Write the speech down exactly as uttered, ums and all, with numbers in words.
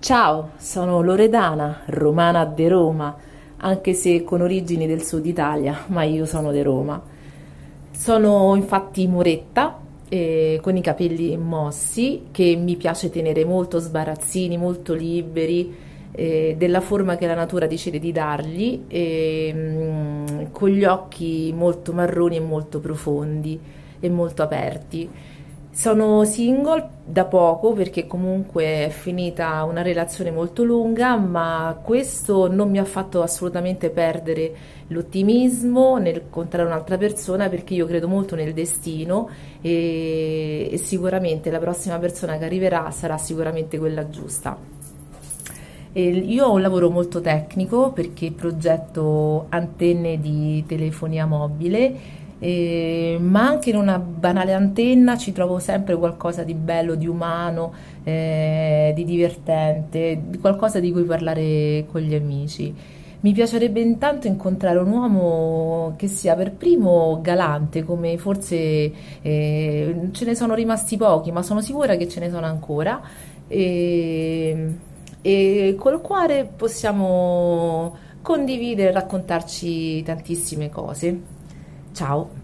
Ciao, sono Loredana, romana de Roma, anche se con origini del sud Italia, ma io sono di Roma. Sono infatti moretta, eh, con i capelli mossi, che mi piace tenere molto sbarazzini, molto liberi, eh, della forma che la natura decide di dargli, e, mm, con gli occhi molto marroni e molto profondi e molto aperti. Sono single da poco perché comunque è finita una relazione molto lunga, ma questo non mi ha fatto assolutamente perdere l'ottimismo nel incontrare un'altra persona, perché io credo molto nel destino e, e sicuramente la prossima persona che arriverà sarà sicuramente quella giusta. E io ho un lavoro molto tecnico perché progetto antenne di telefonia mobile, eh, ma anche in una banale antenna ci trovo sempre qualcosa di bello, di umano, eh, di divertente, di qualcosa di cui parlare con gli amici. Mi piacerebbe intanto incontrare un uomo che sia per primo galante, come forse eh, ce ne sono rimasti pochi, ma sono sicura che ce ne sono ancora, e, e col quale possiamo condividere e raccontarci tantissime cose. Ciao!